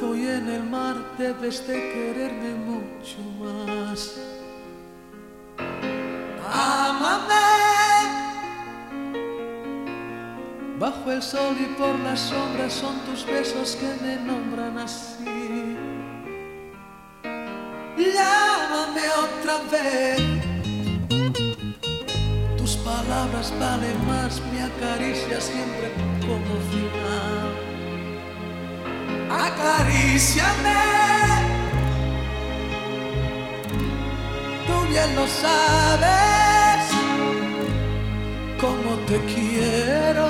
estoy en el mar debes de quererme mucho más. Ámame. Bajo el sol y por las sombras son tus besos que me nombran así. Llámame otra vez. Tus palabras valen más, me acaricias siempre como final. Acaríciame. Tú bien lo sabes, como te quiero.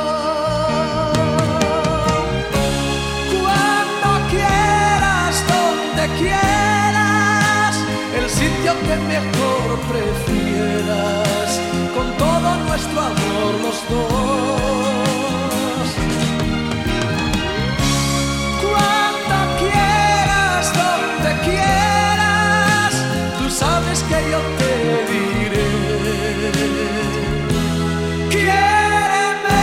Cuando quieras, donde quieras, el sitio que mejor prefieras, con todo nuestro amor los dos. Cuando quieras, donde quieras, tú sabes que yo te diré. Quiéreme.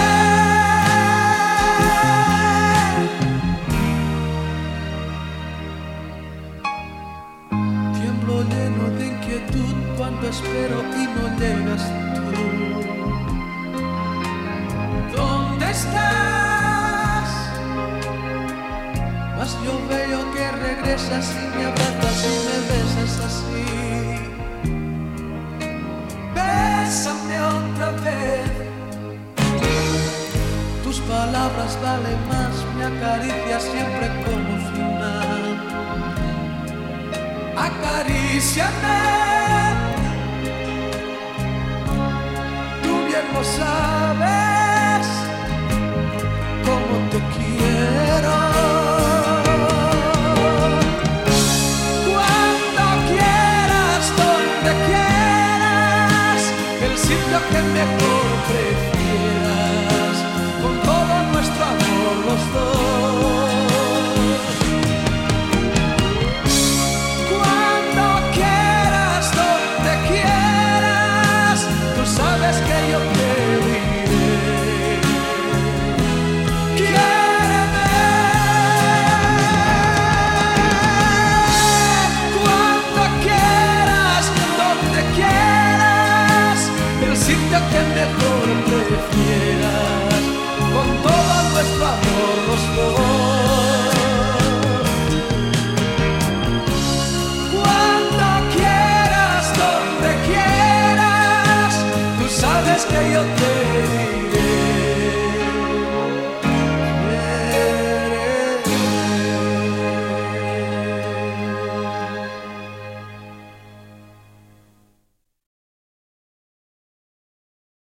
Tiemblo lleno de inquietud cuando espero y no llegas tú. ¿Dónde estás? Mas yo veo que regresas y me abrazas y me besas así. Bésame otra vez. Tus palabras valen más, me acaricias siempre como final. Acaríciame. Tú bien lo sabes, como te quiero. Cuando quieras, donde quieras, el sitio que mejor prefieras, con todo nuestro amor los dos. Cuando quieras, donde quieras, tú sabes que yo te diré. Quiéreme. Cuando quieras, donde quieras, el sitio que mejor prefieras, con todo nuestro amor los dos. Cuando quieras, donde quieras, tú sabes que yo te diré.